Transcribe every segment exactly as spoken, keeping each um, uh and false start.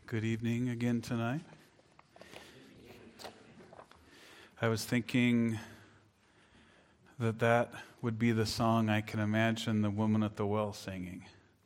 Good evening again tonight. I was thinking that that would be the song I can imagine the woman at the well singing.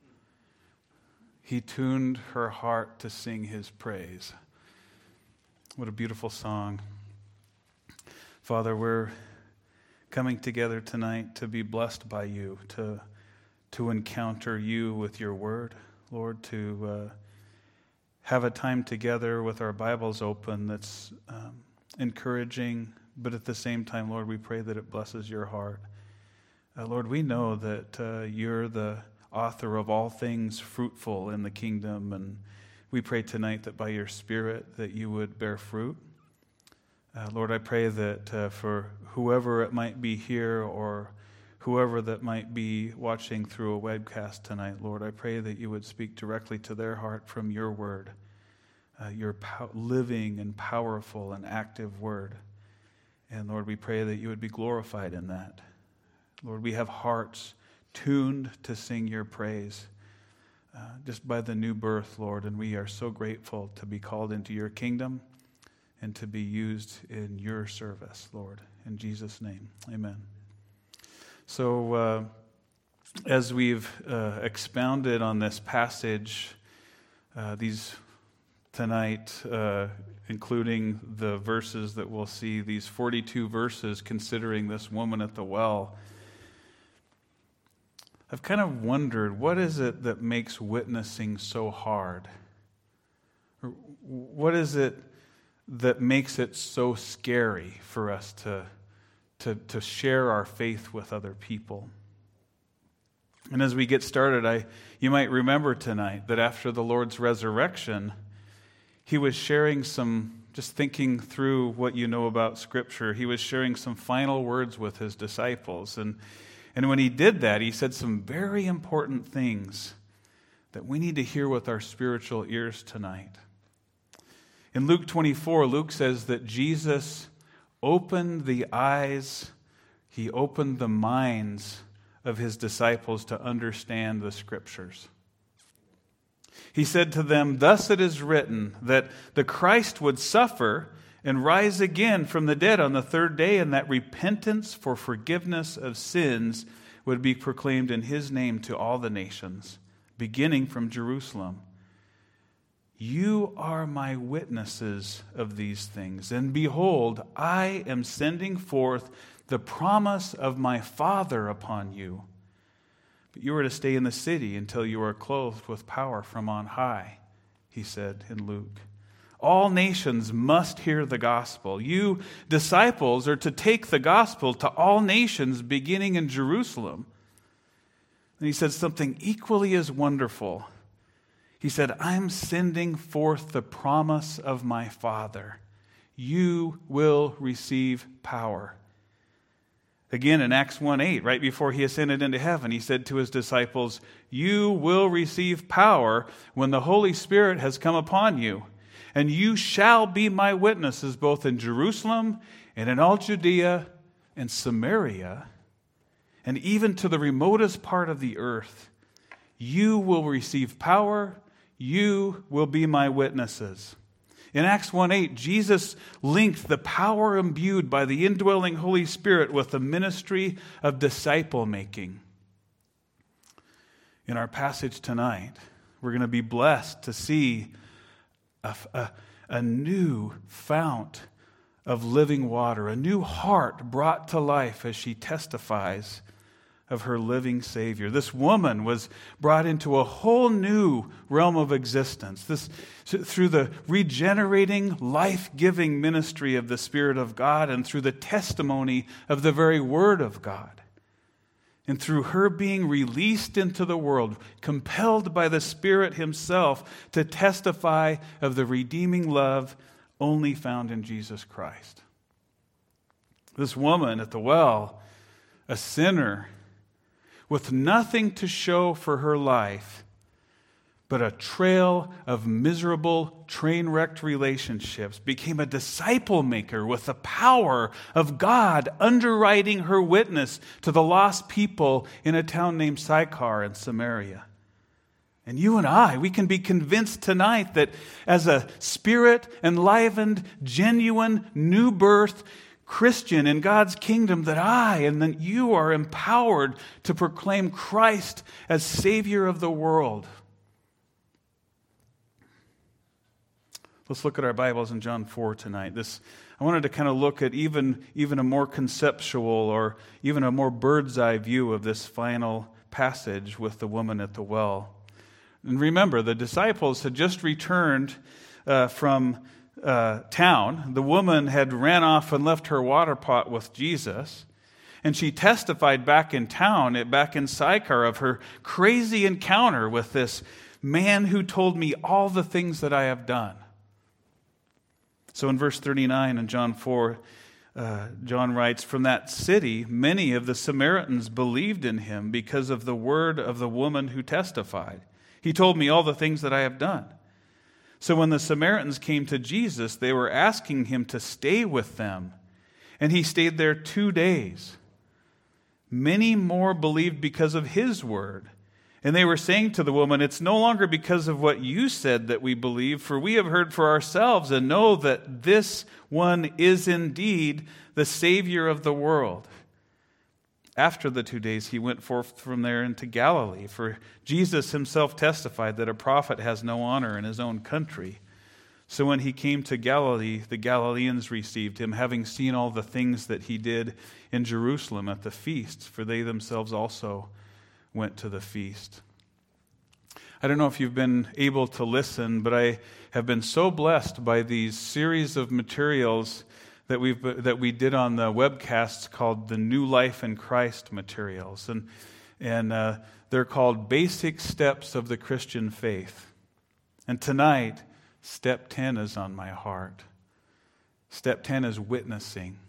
He tuned her heart to sing his praise. What a beautiful song. Father, we're coming together tonight to be blessed by you, to, to encounter you with your word, Lord, to uh, have a time together with our Bibles open that's um, encouraging, but at the same time, Lord, we pray that it blesses your heart. Uh, Lord, we know that uh, you're the author of all things fruitful in the kingdom, and we pray tonight that by your Spirit that you would bear fruit. Uh, Lord, I pray that uh, for whoever it might be here or whoever that might be watching through a webcast tonight, Lord, I pray that you would speak directly to their heart from your word, uh, your pow- living and powerful and active word. And Lord, we pray that you would be glorified in that. Lord, we have hearts tuned to sing your praise uh, just by the new birth, Lord, and we are so grateful to be called into your kingdom and to be used in your service, Lord. In Jesus' name, amen. So uh, as we've uh, expounded on this passage, uh, these tonight, uh, including the verses that we'll see, these forty-two verses considering this woman at the well, I've kind of wondered, what is it that makes witnessing so hard? Or what is it that makes it so scary for us to To, to share our faith with other people? And as we get started, I you might remember tonight that after the Lord's resurrection, he was sharing some, just thinking through what you know about Scripture, he was sharing some final words with his disciples. And, and when he did that, he said some very important things that we need to hear with our spiritual ears tonight. In Luke twenty-four, Luke says that Jesus opened the eyes, he opened the minds of his disciples to understand the Scriptures. He said to them, "Thus it is written that the Christ would suffer and rise again from the dead on the third day, and that repentance for forgiveness of sins would be proclaimed in his name to all the nations, beginning from Jerusalem. You are my witnesses of these things, and behold, I am sending forth the promise of my Father upon you. But you are to stay in the city until you are clothed with power from on high," he said in Luke. "All nations must hear the gospel. You disciples are to take the gospel to all nations, beginning in Jerusalem." And he said something equally as wonderful. He said, "I'm sending forth the promise of my Father. You will receive power." Again, in Acts one eight, right before he ascended into heaven, he said to his disciples, "You will receive power when the Holy Spirit has come upon you, and you shall be my witnesses both in Jerusalem and in all Judea and Samaria, and even to the remotest part of the earth. You will receive power. You will be my witnesses." In Acts one eight, Jesus linked the power imbued by the indwelling Holy Spirit with the ministry of disciple making. In our passage tonight, we're going to be blessed to see a, a, a new fount of living water, a new heart brought to life as she testifies of her living Savior. This woman was brought into a whole new realm of existence. This through the regenerating, life-giving ministry of the Spirit of God, and through the testimony of the very Word of God. And through her being released into the world, compelled by the Spirit himself to testify of the redeeming love only found in Jesus Christ. This woman at the well, a sinner, with nothing to show for her life but a trail of miserable, train-wrecked relationships, became a disciple maker with the power of God underwriting her witness to the lost people in a town named Sychar in Samaria. And you and I, we can be convinced tonight that as a Spirit-enlivened, genuine, new birth Christian in God's kingdom, that I and that you are empowered to proclaim Christ as Savior of the world. Let's look at our Bibles in John four tonight. This I wanted to kind of look at even, even a more conceptual or even a more bird's eye view of this final passage with the woman at the well. And remember, the disciples had just returned uh, from uh, town. The woman had ran off and left her water pot with Jesus. And she testified back in town, back in Sychar, of her crazy encounter with this man who told me all the things that I have done. So in verse thirty-nine in John four, uh, John writes, "From that city, many of the Samaritans believed in him because of the word of the woman who testified. He told me all the things that I have done." So when the Samaritans came to Jesus, they were asking him to stay with them. And he stayed there two days. Many more believed because of his word. And they were saying to the woman, "It's no longer because of what you said that we believe, for we have heard for ourselves and know that this one is indeed the Savior of the world." After the two days, he went forth from there into Galilee, for Jesus himself testified that a prophet has no honor in his own country. So when he came to Galilee, the Galileans received him, having seen all the things that he did in Jerusalem at the feasts, for they themselves also went to the feast. I don't know if you've been able to listen, but I have been so blessed by these series of materials that we've that we did on the webcasts called the New Life in Christ materials, and and uh, they're called Basic Steps of the Christian Faith. And tonight, step ten is on my heart. Step ten is witnessing.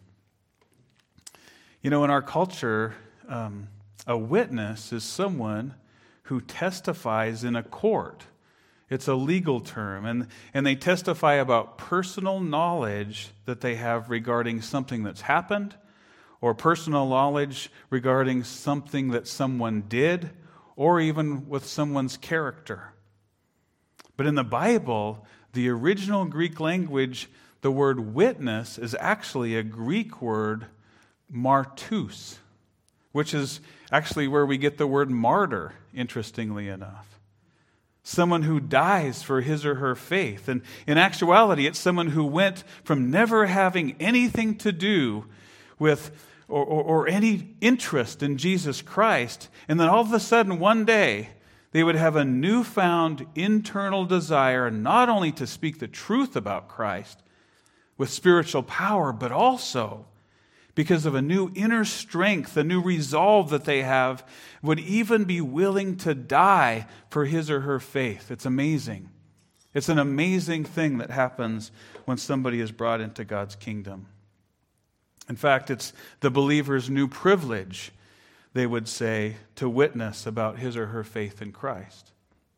You know, in our culture, um, a witness is someone who testifies in a court. It's a legal term, and, and they testify about personal knowledge that they have regarding something that's happened, or personal knowledge regarding something that someone did, or even with someone's character. But in the Bible, the original Greek language, the word witness is actually a Greek word, martus, which is actually where we get the word martyr, interestingly enough. Someone who dies for his or her faith. And in actuality, it's someone who went from never having anything to do with or, or, or any interest in Jesus Christ, and then all of a sudden one day they would have a newfound internal desire not only to speak the truth about Christ with spiritual power, but also because of a new inner strength, a new resolve that they have, would even be willing to die for his or her faith. It's amazing. It's an amazing thing that happens when somebody is brought into God's kingdom. In fact, it's the believer's new privilege, they would say, to witness about his or her faith in Christ.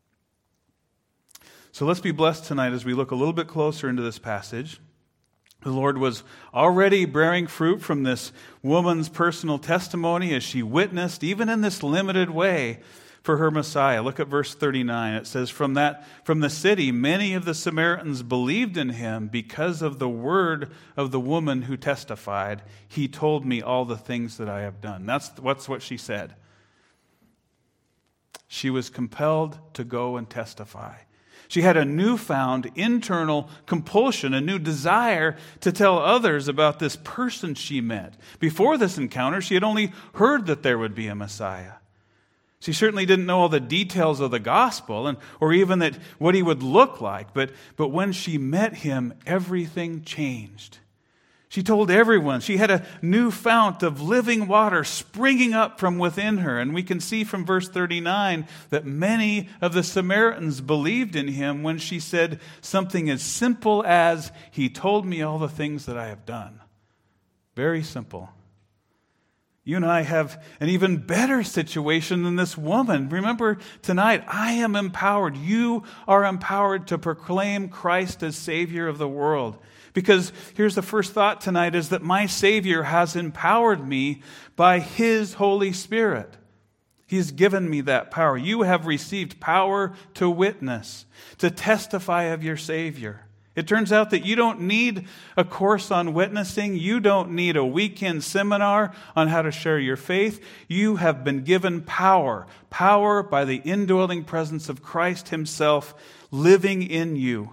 So let's be blessed tonight as we look a little bit closer into this passage. The Lord was already bearing fruit from this woman's personal testimony as she witnessed, even in this limited way, for her Messiah. Look at verse thirty-nine. It says, From that, from the city, many of the Samaritans believed in him because of the word of the woman who testified. He told me all the things that I have done. That's, that's what she said. She was compelled to go and testify. She had a newfound internal compulsion, a new desire to tell others about this person she met. Before this encounter, she had only heard that there would be a Messiah. She certainly didn't know all the details of the gospel and or even that what he would look like, but, but when she met him, everything changed. She told everyone. She had a new fount of living water springing up from within her. And we can see from verse thirty-nine that many of the Samaritans believed in him when she said something as simple as, he told me all the things that I have done. Very simple. You and I have an even better situation than this woman. Remember tonight, I am empowered. You are empowered to proclaim Christ as Savior of the world. Because here's the first thought tonight is that my Savior has empowered me by His Holy Spirit. He's given me that power. You have received power to witness, to testify of your Savior. It turns out that you don't need a course on witnessing. You don't need a weekend seminar on how to share your faith. You have been given power, power by the indwelling presence of Christ himself living in you.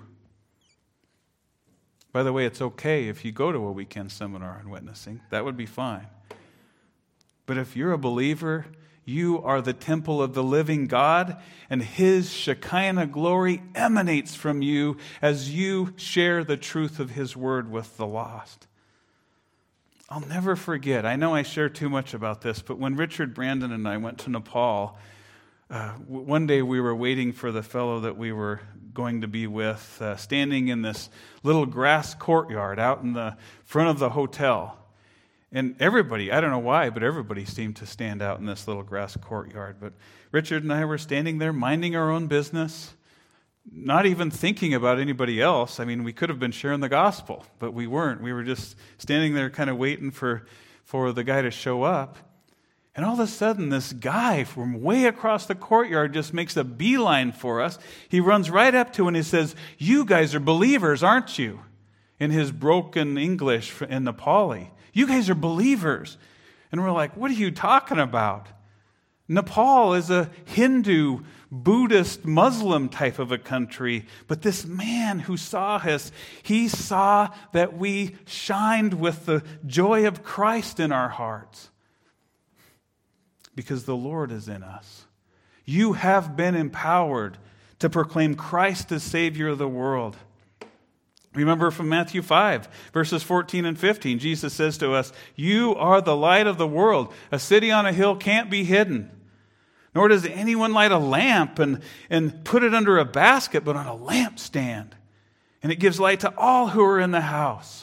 By the way, it's okay if you go to a weekend seminar on witnessing. That would be fine. But if you're a believer, you are the temple of the living God, and his Shekinah glory emanates from you as you share the truth of his word with the lost. I'll never forget, I know I share too much about this, but when Richard Brandon and I went to Nepal, uh, one day we were waiting for the fellow that we were going to be with, uh, standing in this little grass courtyard out in the front of the hotel. And everybody, I don't know why, but everybody seemed to stand out in this little grass courtyard. But Richard and I were standing there minding our own business, not even thinking about anybody else. I mean, we could have been sharing the gospel, but we weren't. We were just standing there kind of waiting for, for the guy to show up. And all of a sudden, this guy from way across the courtyard just makes a beeline for us. He runs right up to us and he says, "You guys are believers, aren't you?" In his broken English in Nepali. "You guys are believers." And we're like, "What are you talking about?" Nepal is a Hindu, Buddhist, Muslim type of a country. But this man who saw us, he saw that we shined with the joy of Christ in our hearts. Because the Lord is in us. You have been empowered to proclaim Christ as Savior of the world. Remember from Matthew five, verses fourteen and fifteen, Jesus says to us, "You are the light of the world. A city on a hill can't be hidden. Nor does anyone light a lamp and, and put it under a basket, but on a lampstand. And it gives light to all who are in the house."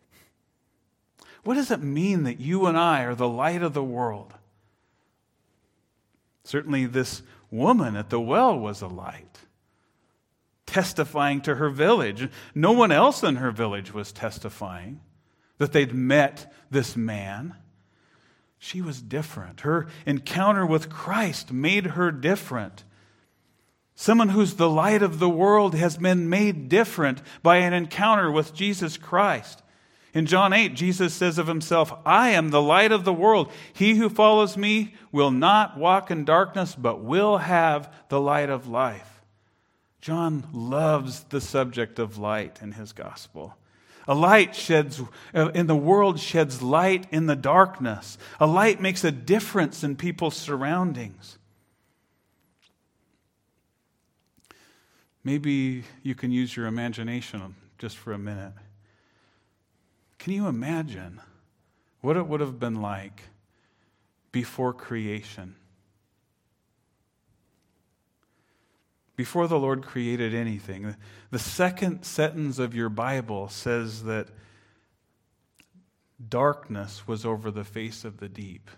What does it mean that you and I are the light of the world? Certainly this woman at the well was a light, testifying to her village. No one else in her village was testifying that they'd met this man. She was different. Her encounter with Christ made her different. Someone who's the light of the world has been made different by an encounter with Jesus Christ. In John eight, Jesus says of himself, "I am the light of the world. He who follows me will not walk in darkness, but will have the light of life." John loves the subject of light in his gospel. A light sheds in the world sheds light in the darkness. A light makes a difference in people's surroundings. Maybe you can use your imagination just for a minute. Can you imagine what it would have been like before creation? Before the Lord created anything. The second sentence of your Bible says that darkness was over the face of the deep.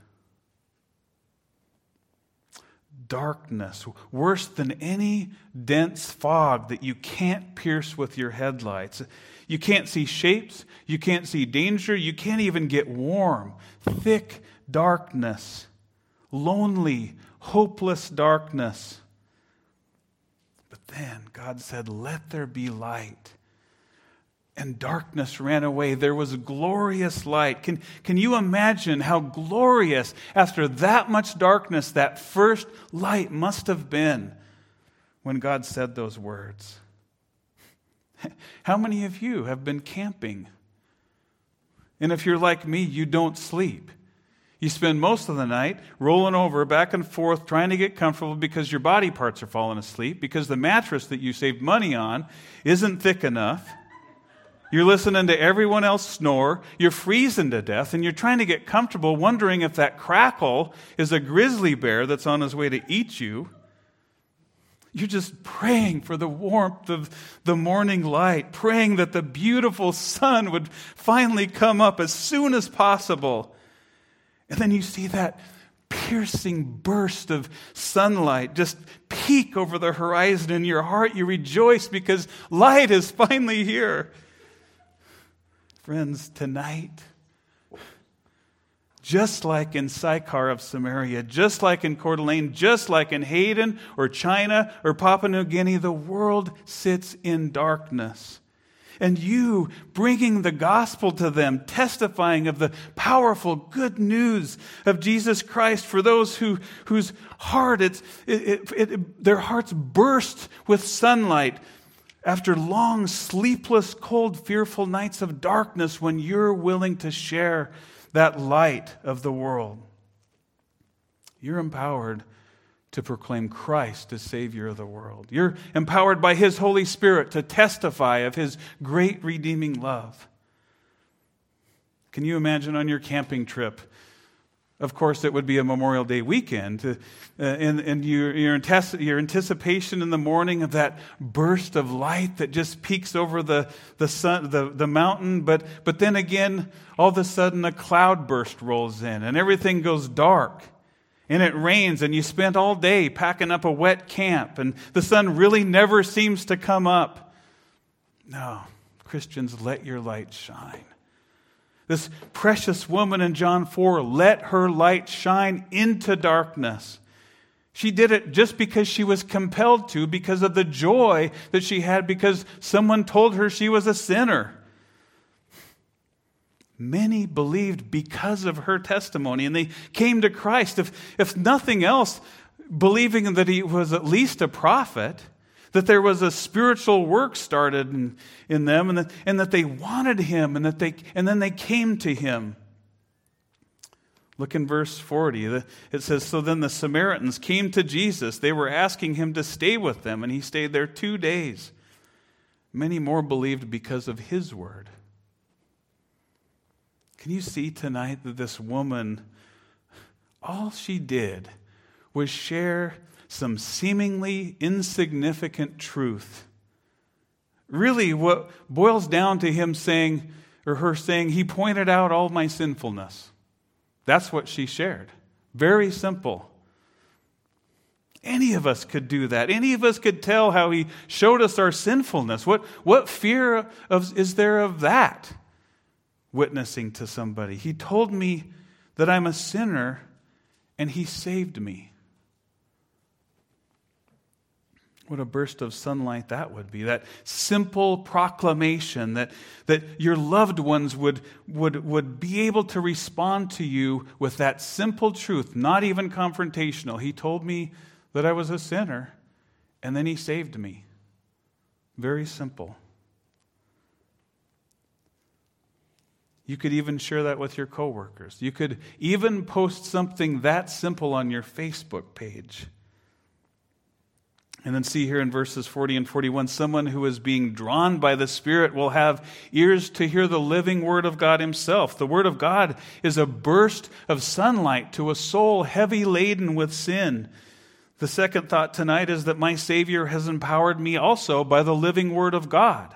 Darkness, worse than any dense fog that you can't pierce with your headlights. You can't see shapes, you can't see danger, you can't even get warm. Thick darkness, lonely, hopeless darkness. But then God said, "Let there be light." And darkness ran away. There was glorious light. Can, can you imagine how glorious, after that much darkness, that first light must have been when God said those words? How many of you have been camping? And if you're like me, you don't sleep. You spend most of the night rolling over back and forth trying to get comfortable because your body parts are falling asleep, because the mattress that you saved money on isn't thick enough. You're listening to everyone else snore, you're freezing to death, and you're trying to get comfortable, wondering if that crackle is a grizzly bear that's on his way to eat you. You're just praying for the warmth of the morning light, praying that the beautiful sun would finally come up as soon as possible. And then you see that piercing burst of sunlight just peek over the horizon. In your heart, you rejoice because light is finally here. Friends, tonight, just like in Sychar of Samaria, just like in Coeur d'Alene, just like in Hayden or China or Papua New Guinea, the world sits in darkness. And you bringing the gospel to them, testifying of the powerful good news of Jesus Christ for those who whose heart, it's, it, it, it, their hearts burst with sunlight after long, sleepless, cold, fearful nights of darkness, when you're willing to share that light of the world. You're empowered to proclaim Christ as Savior of the world. You're empowered by His Holy Spirit to testify of His great redeeming love. Can you imagine on your camping trip? Of course, it would be a Memorial Day weekend, uh, and, and your, your, antici- your anticipation in the morning of that burst of light that just peeks over the, the, sun, the, the mountain, but, but then again, all of a sudden a cloud burst rolls in, and everything goes dark. And it rains, and you spent all day packing up a wet camp, and the sun really never seems to come up. No, Christians, let your light shine. This precious woman in John four, let her light shine into darkness. She did it just because she was compelled to, because of the joy that she had, because someone told her she was a sinner. Many believed because of her testimony, and they came to Christ, if, if nothing else, believing that he was at least a prophet, that there was a spiritual work started in, in them, and that, and that they wanted him, and that they and then they came to him. Look in verse forty. It says, so then the Samaritans came to Jesus. They were asking him to stay with them, and he stayed there two days. Many more believed because of his word. Can you see tonight that this woman, all she did was share some seemingly insignificant truth? Really, what boils down to him saying, or her saying, he pointed out all my sinfulness. That's what she shared. Very simple. Any of us could do that. Any of us could tell how he showed us our sinfulness. What, what fear of, is there of that? Witnessing to somebody. He told me that I'm a sinner, and he saved me. What a burst of sunlight that would be. That simple proclamation that, that your loved ones would, would, would be able to respond to you with that simple truth, not even confrontational. He told me that I was a sinner, and then he saved me. Very simple. You could even share that with your coworkers. You could even post something that simple on your Facebook page. And then see here in verses forty and forty-one, someone who is being drawn by the Spirit will have ears to hear the living Word of God himself. The Word of God is a burst of sunlight to a soul heavy laden with sin. The second thought tonight is that my Savior has empowered me also by the living Word of God.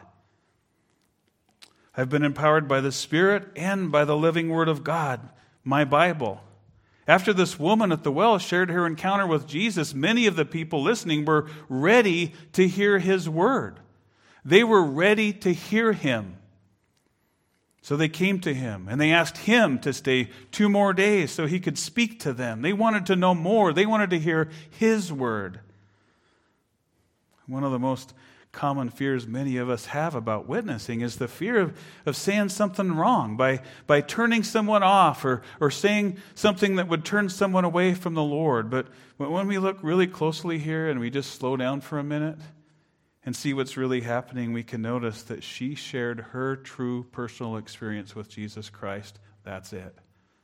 I've been empowered by the Spirit and by the living Word of God, my Bible. After this woman at the well shared her encounter with Jesus, many of the people listening were ready to hear his word. They were ready to hear him. So they came to him, and they asked him to stay two more days so he could speak to them. They wanted to know more. They wanted to hear his word. One of the most common fears many of us have about witnessing is the fear of, of saying something wrong, by, by turning someone off or, or saying something that would turn someone away from the Lord. But when we look really closely here and we just slow down for a minute and see what's really happening, we can notice that she shared her true personal experience with Jesus Christ. That's it.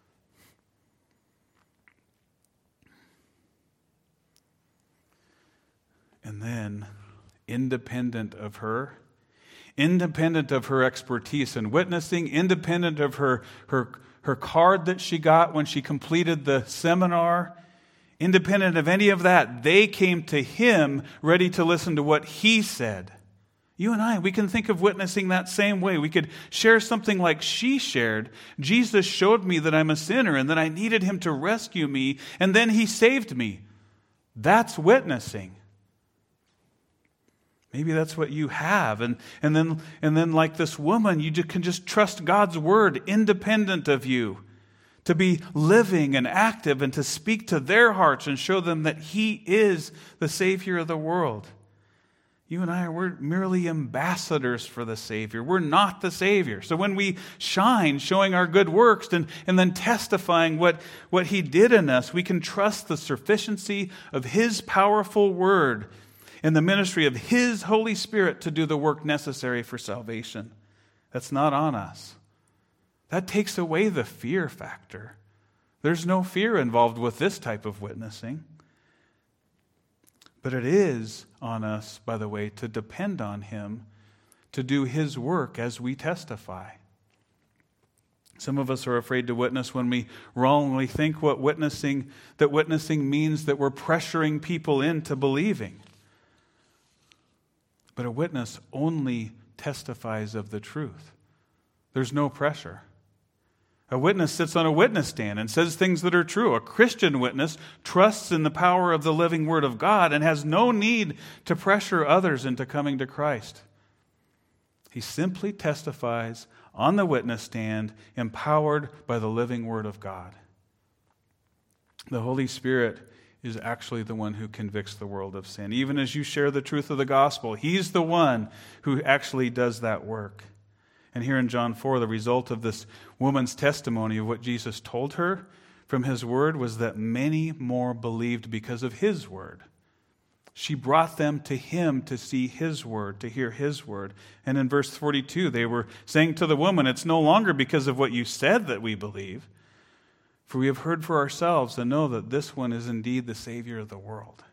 And then, independent of her, independent of her expertise in witnessing, independent of her, her, her card that she got when she completed the seminar, independent of any of that, they came to him ready to listen to what he said. You and I, we can think of witnessing that same way. We could share something like she shared. Jesus showed me that I'm a sinner and that I needed him to rescue me, and then he saved me. That's witnessing. Maybe that's what you have. And, and, then, and then like this woman, you just can just trust God's word independent of you. To to be living and active and to speak to their hearts and show them that He is the Savior of the world. You and I, we're merely ambassadors for the Savior. We're not the Savior. So when we shine, showing our good works and, and then testifying what, what He did in us, we can trust the sufficiency of His powerful word and the ministry of His Holy Spirit to do the work necessary for salvation. That's not on us. That takes away the fear factor. There's no fear involved with this type of witnessing. But it is on us, by the way, to depend on Him to do His work as we testify. Some of us are afraid to witness when we wrongly think what witnessing, that witnessing means that we're pressuring people into believing. But a witness only testifies of the truth. There's no pressure. A witness sits on a witness stand and says things that are true. A Christian witness trusts in the power of the living Word of God and has no need to pressure others into coming to Christ. He simply testifies on the witness stand, empowered by the living Word of God. The Holy Spirit is actually the one who convicts the world of sin. Even as you share the truth of the gospel, He's the one who actually does that work. And here in John four, the result of this woman's testimony of what Jesus told her from His word was that many more believed because of His word. She brought them to Him to see His word, to hear His word. And in verse forty-two, they were saying to the woman, "It's no longer because of what you said that we believe, for we have heard for ourselves and know that this one is indeed the Savior of the world."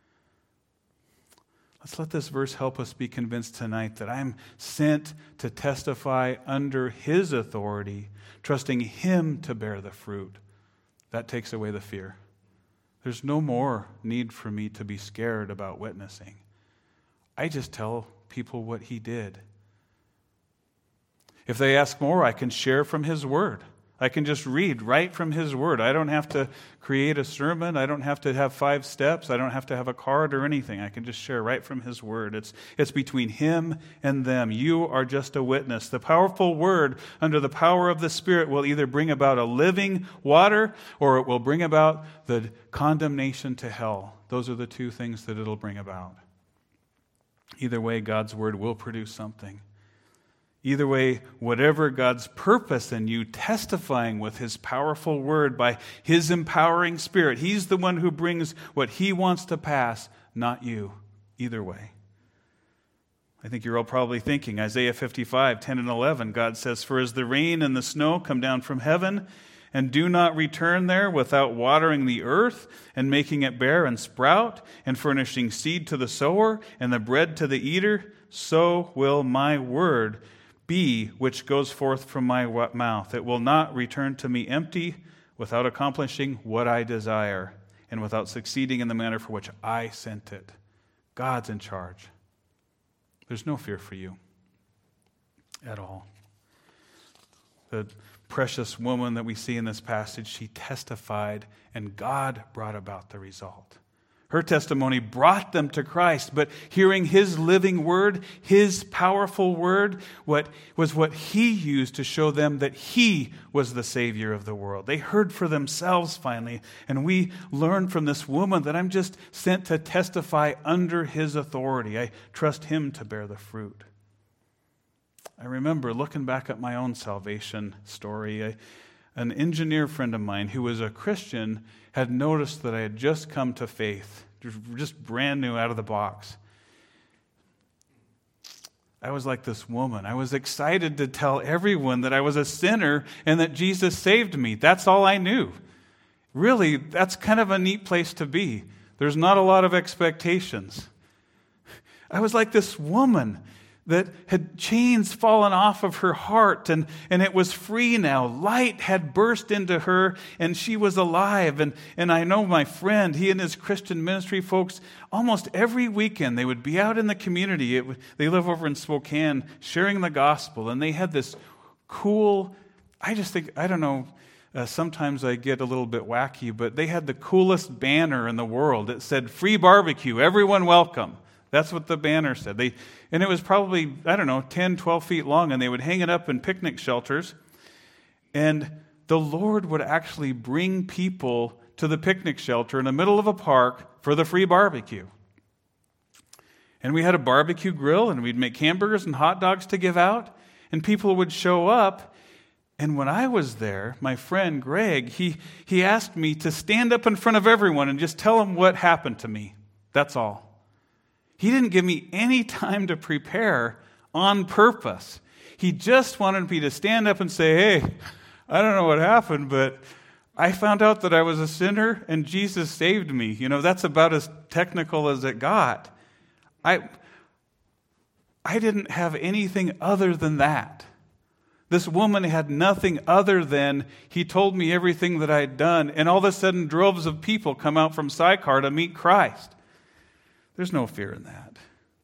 Let's let this verse help us be convinced tonight that I'm sent to testify under His authority, trusting Him to bear the fruit. That takes away the fear. There's no more need for me to be scared about witnessing. I just tell people what He did. If they ask more, I can share from His word. I can just read right from His word. I don't have to create a sermon. I don't have to have five steps. I don't have to have a card or anything. I can just share right from His word. It's, it's between Him and them. You are just a witness. The powerful word under the power of the Spirit will either bring about a living water or it will bring about the condemnation to hell. Those are the two things that it'll bring about. Either way, God's word will produce something. Either way, whatever God's purpose in you, testifying with His powerful word by His empowering Spirit, He's the one who brings what He wants to pass, not you. Either way. I think you're all probably thinking, Isaiah fifty-five, ten and eleven, God says, "For as the rain and the snow come down from heaven, and do not return there without watering the earth and making it bear and sprout, and furnishing seed to the sower and the bread to the eater, so will my word be which goes forth from my mouth. It will not return to me empty, without accomplishing what I desire, and without succeeding in the manner for which I sent it." God's in charge. There's no fear for you at all. The precious woman that we see in this passage, she testified, and God brought about the result. Her testimony brought them to Christ, but hearing His living word, His powerful word, what was what He used to show them that He was the Savior of the world. They heard for themselves finally, and we learned from this woman that I'm just sent to testify under His authority. I trust Him to bear the fruit. I remember looking back at my own salvation story. I, an engineer friend of mine who was a Christian had noticed that I had just come to faith, just brand new out of the box. I was like this woman. I was excited to tell everyone that I was a sinner and that Jesus saved me. That's all I knew. Really, that's kind of a neat place to be. There's not a lot of expectations. I was like this woman that had chains fallen off of her heart, and, and it was free now. Light had burst into her, and she was alive. And, and I know my friend, he and his Christian ministry folks, almost every weekend, they would be out in the community. It, they live over in Spokane, sharing the gospel, and they had this cool, I just think, I don't know, uh, sometimes I get a little bit wacky, but they had the coolest banner in the world. It said, "Free barbecue, everyone welcome." That's what the banner said. They, and it was probably, I don't know, ten, twelve feet long, and they would hang it up in picnic shelters. And the Lord would actually bring people to the picnic shelter in the middle of a park for the free barbecue. And we had a barbecue grill, and we'd make hamburgers and hot dogs to give out, and people would show up. And when I was there, my friend Greg, he, he asked me to stand up in front of everyone and just tell them what happened to me. That's all. He didn't give me any time to prepare on purpose. He just wanted me to stand up and say, hey, I don't know what happened, but I found out that I was a sinner and Jesus saved me. You know, that's about as technical as it got. I, I didn't have anything other than that. This woman had nothing other than he told me everything that I'd done, and all of a sudden droves of people come out from Sychar to meet Christ. There's no fear in that.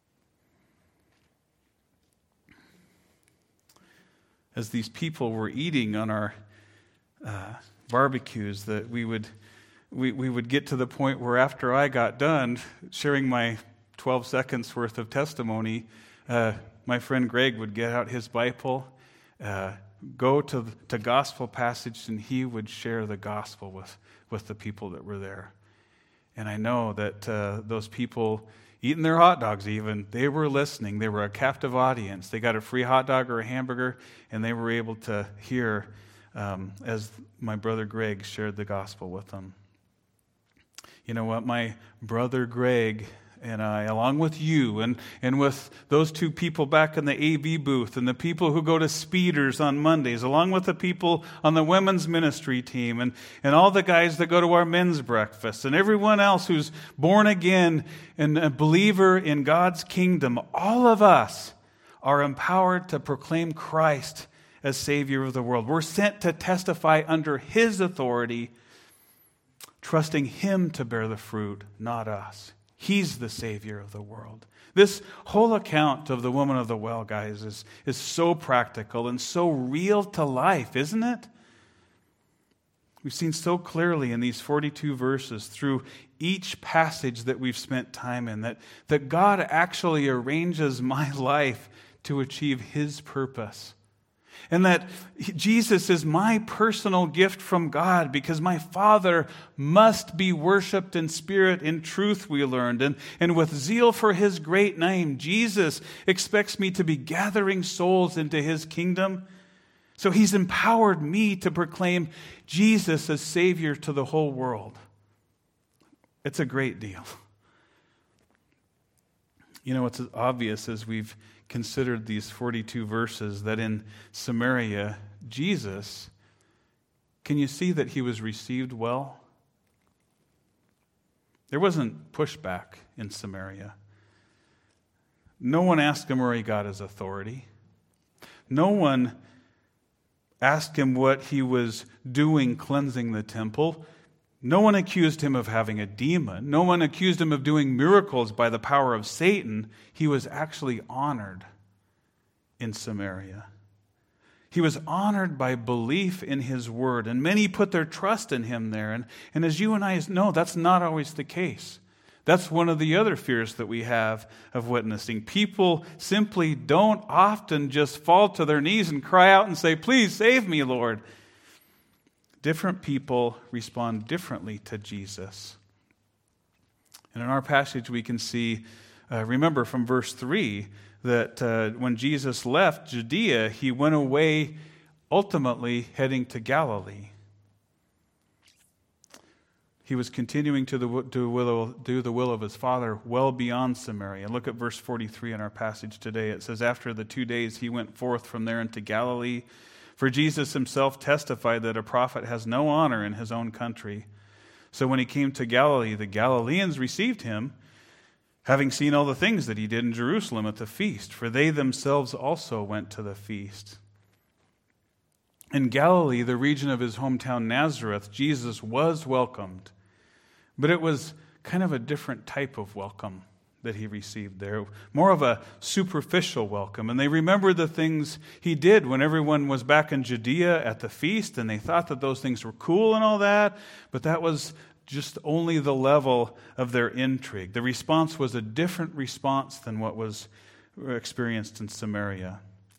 As these people were eating on our uh, barbecues, that we would we, we would get to the point where after I got done sharing my twelve seconds worth of testimony, uh, my friend Greg would get out his Bible, uh, go to to gospel passage, and he would share the gospel with, with the people that were there. And I know that uh, those people, eating their hot dogs even, they were listening. They were a captive audience. They got a free hot dog or a hamburger, and they were able to hear um, as my brother Greg shared the gospel with them. You know what? My brother Greg and I, along with you and, and with those two people back in the A V booth and the people who go to Speeders on Mondays, along with the people on the women's ministry team and, and all the guys that go to our men's breakfast and everyone else who's born again and a believer in God's kingdom, all of us are empowered to proclaim Christ as Savior of the world. We're sent to testify under His authority, trusting Him to bear the fruit, not us. He's the Savior of the world. This whole account of the woman of the well, guys, is, is so practical and so real to life, isn't it? We've seen so clearly in these forty-two verses through each passage that we've spent time in that, that God actually arranges my life to achieve His purpose. And that Jesus is my personal gift from God because my Father must be worshiped in spirit and truth, we learned. And, and with zeal for His great name, Jesus expects me to be gathering souls into His kingdom. So He's empowered me to proclaim Jesus as Savior to the whole world. It's a great deal. You know, it's obvious as we've considered these forty-two verses that in Samaria, Jesus, can you see that He was received well? There wasn't pushback in Samaria. No one asked Him where He got His authority. No one asked Him what He was doing cleansing the temple. No one accused Him of having a demon. No one accused Him of doing miracles by the power of Satan. He was actually honored in Samaria. He was honored by belief in His word, and many put their trust in Him there. And, and as you and I know, that's not always the case. That's one of the other fears that we have of witnessing. People simply don't often just fall to their knees and cry out and say, "Please save me, Lord." Different people respond differently to Jesus. And in our passage we can see, uh, remember from verse three, that uh, when Jesus left Judea, He went away ultimately heading to Galilee. He was continuing to the, do, will, do the will of His Father well beyond Samaria. Look at verse forty-three in our passage today. It says, "After the two days He went forth from there into Galilee, for Jesus Himself testified that a prophet has no honor in his own country. So when He came to Galilee, the Galileans received Him, having seen all the things that He did in Jerusalem at the feast, for they themselves also went to the feast." In Galilee, the region of His hometown Nazareth, Jesus was welcomed, but it was kind of a different type of welcome that He received there, more of a superficial welcome. And they remembered the things He did when everyone was back in Judea at the feast, and they thought that those things were cool and all that, but that was just only the level of their intrigue. The response was a different response than what was experienced in Samaria.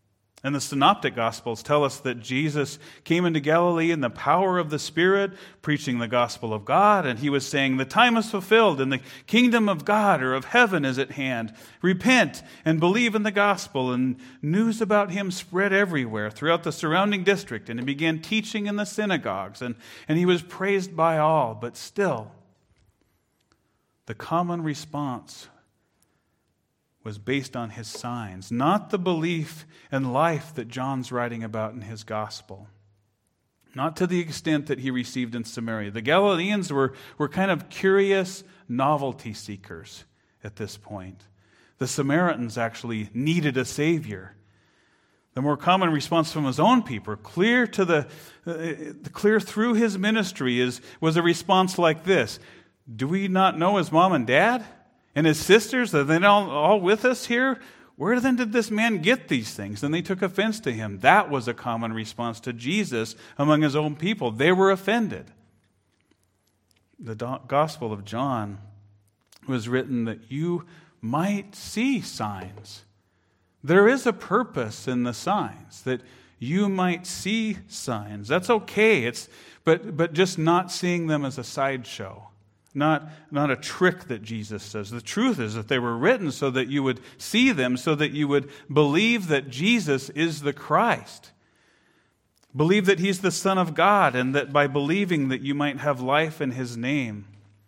And the Synoptic Gospels tell us that Jesus came into Galilee in the power of the Spirit, preaching the gospel of God, and he was saying, "The time is fulfilled, and the kingdom of God or of heaven is at hand. Repent and believe in the gospel." And news about him spread everywhere throughout the surrounding district, and he began teaching in the synagogues, and, and he was praised by all. But still, the common response was based on his signs, not the belief and life that John's writing about in his gospel. Not to the extent that he received in Samaria. The Galileans were, were kind of curious novelty seekers at this point. The Samaritans actually needed a Savior. The more common response from his own people, clear to the uh, clear through his ministry, is was a response like this: "Do we not know his mom and dad? And his sisters, are they all, all with us here? Where then did this man get these things?" And they took offense to him. That was a common response to Jesus among his own people. They were offended. The Gospel of John was written that you might see signs. There is a purpose in the signs, that you might see signs. That's okay. It's but but just not seeing them as a sideshow. Not, not a trick that Jesus says. The truth is that they were written so that you would see them, so that you would believe that Jesus is the Christ. Believe that he's the Son of God, and that by believing that you might have life in his name.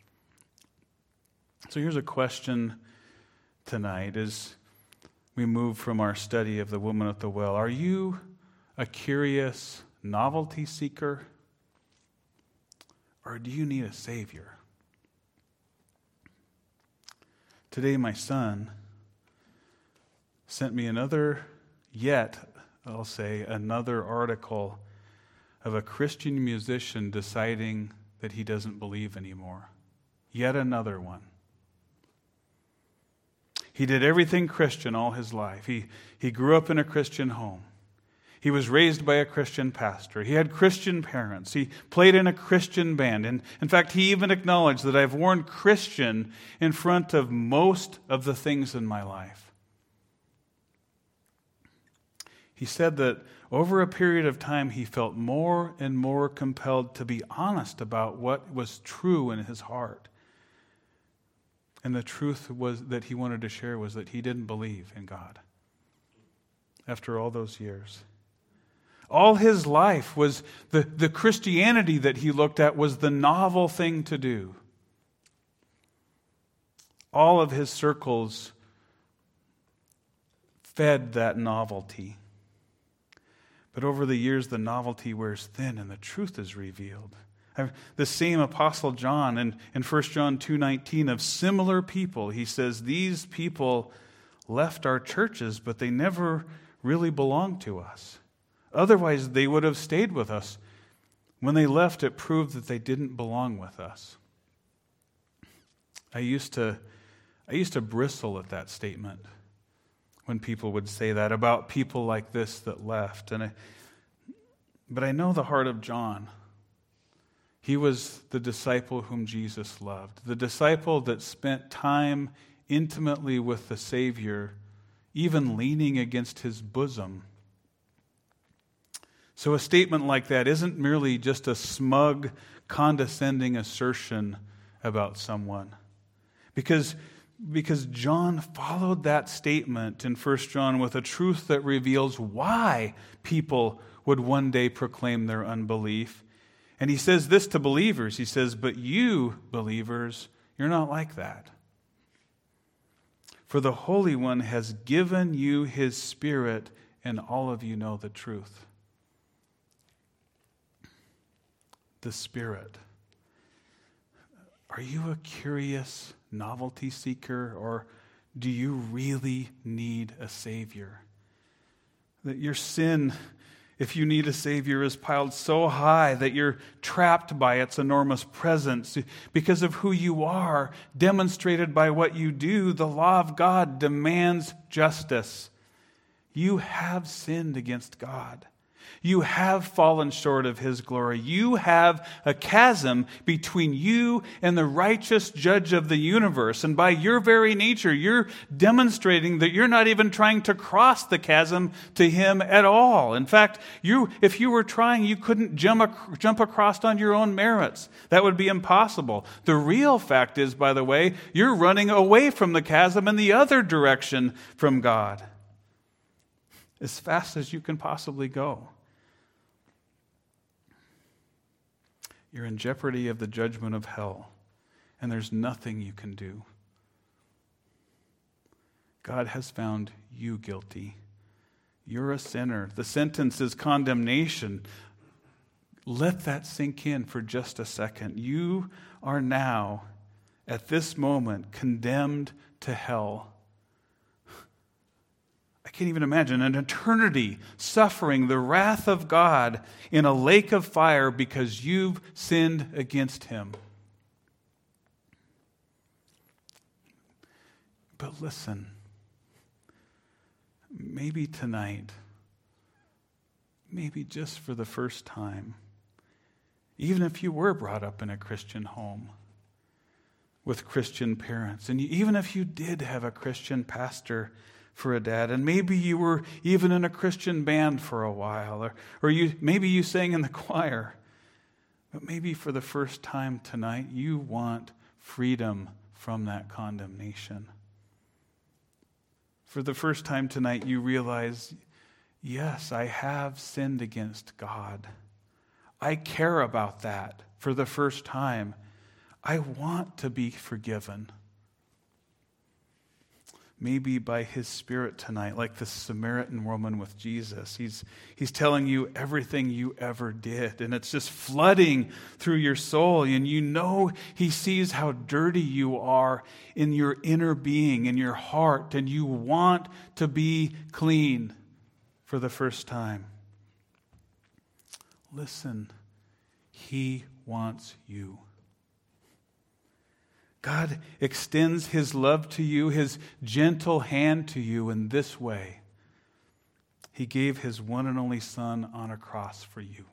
So here's a question tonight as we move from our study of the woman at the well. Are you a curious novelty seeker? Or do you need a Savior? Today, my son sent me another, yet, I'll say, another article of a Christian musician deciding that he doesn't believe anymore. Yet another one. He did everything Christian all his life. He, he grew up in a Christian home. He was raised by a Christian pastor. He had Christian parents. He played in a Christian band. And in fact, he even acknowledged that I've worn Christian in front of most of the things in my life. He said that over a period of time, he felt more and more compelled to be honest about what was true in his heart. And the truth was that he wanted to share was that he didn't believe in God after all those years. All his life was the, the Christianity that he looked at was the novel thing to do. All of his circles fed that novelty. But over the years, the novelty wears thin and the truth is revealed. The same Apostle John in, in First John two nineteen, of similar people, he says, these people left our churches, but they never really belonged to us. Otherwise, they would have stayed with us. When they left, it proved that they didn't belong with us. I used to, I used to bristle at that statement when people would say that about people like this that left. And I, but I know the heart of John. He was the disciple whom Jesus loved, the disciple that spent time intimately with the Savior, even leaning against his bosom. So a statement like that isn't merely just a smug, condescending assertion about someone. Because, because John followed that statement in First John with a truth that reveals why people would one day proclaim their unbelief. And he says this to believers. He says, but you, believers, you're not like that. For the Holy One has given you his Spirit, and all of you know the truth. The Spirit. Are you a curious novelty seeker, or do you really need a Savior? That your sin, if you need a Savior, is piled so high that you're trapped by its enormous presence. Because of who you are, demonstrated by what you do, the law of God demands justice. You have sinned against God. You have fallen short of his glory. You have a chasm between you and the righteous judge of the universe. And by your very nature, you're demonstrating that you're not even trying to cross the chasm to him at all. In fact, you, if you were trying, you couldn't jump, ac- jump across on your own merits. That would be impossible. The real fact is, by the way, you're running away from the chasm in the other direction from God, as fast as you can possibly go. You're in jeopardy of the judgment of hell, and there's nothing you can do. God has found you guilty. You're a sinner. The sentence is condemnation. Let that sink in for just a second. You are now, at this moment, condemned to hell. I can't even imagine an eternity suffering the wrath of God in a lake of fire because you've sinned against him. But listen, maybe tonight, maybe just for the first time, even if you were brought up in a Christian home with Christian parents, and even if you did have a Christian pastor for a dad, and maybe you were even in a Christian band for a while, or, or you maybe you sang in the choir, but maybe for the first time tonight, you want freedom from that condemnation. For the first time tonight, you realize, yes, I have sinned against God. I care about that for the first time. I want to be forgiven. Maybe by his Spirit tonight, like the Samaritan woman with Jesus. He's, he's telling you everything you ever did, and it's just flooding through your soul, and you know he sees how dirty you are in your inner being, in your heart, and you want to be clean for the first time. Listen, he wants you. God extends his love to you, his gentle hand to you in this way. He gave his one and only Son on a cross for you.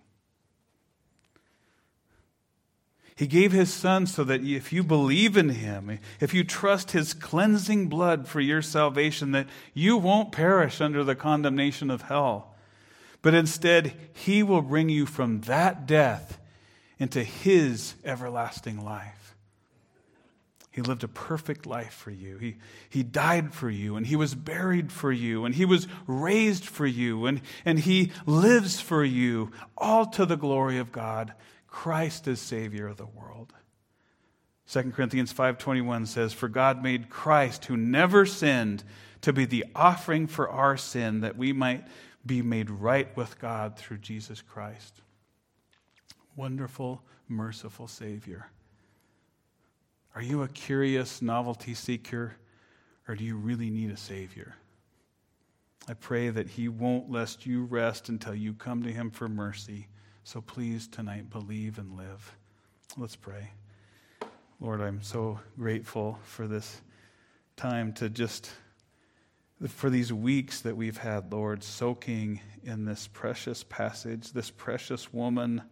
He gave his Son so that if you believe in him, if you trust his cleansing blood for your salvation, that you won't perish under the condemnation of hell. But instead, he will bring you from that death into his everlasting life. He lived a perfect life for you. He, he died for you, and he was buried for you, and he was raised for you, and, and he lives for you, all to the glory of God. Christ is Savior of the world. Second Corinthians five twenty-one says, "For God made Christ, who never sinned, to be the offering for our sin, that we might be made right with God through Jesus Christ." Wonderful, merciful Savior. Are you a curious novelty seeker, or do you really need a Savior? I pray that he won't let you rest until you come to him for mercy. So please tonight believe and live. Let's pray. Lord, I'm so grateful for this time to just, for these weeks that we've had, Lord, soaking in this precious passage, this precious woman.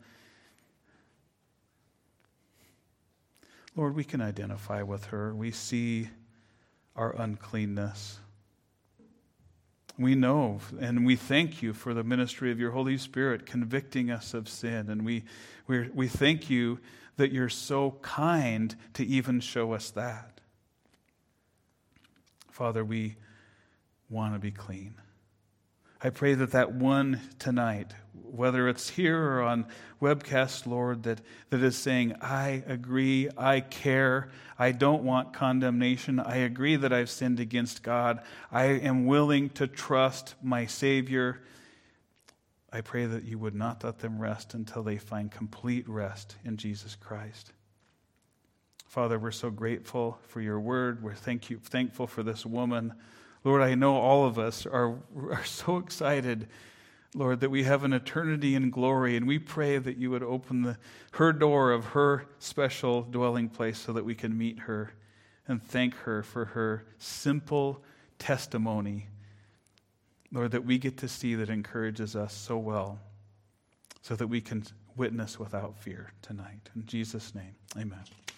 Lord, we can identify with her. We see our uncleanness. We know and we thank you for the ministry of your Holy Spirit convicting us of sin. And we we we thank you that you're so kind to even show us that. Father, we want to be clean. I pray that that one tonight, whether it's here or on webcast, Lord, that, that is saying, I agree, I care, I don't want condemnation, I agree that I've sinned against God, I am willing to trust my Savior. I pray that you would not let them rest until they find complete rest in Jesus Christ. Father, we're so grateful for your word. We're thank you, thankful for this woman. Lord, I know all of us are, are so excited, Lord, that we have an eternity in glory, and we pray that you would open the, her door of her special dwelling place so that we can meet her and thank her for her simple testimony, Lord, that we get to see that encourages us so well. so that we can witness without fear tonight. In Jesus' name, amen.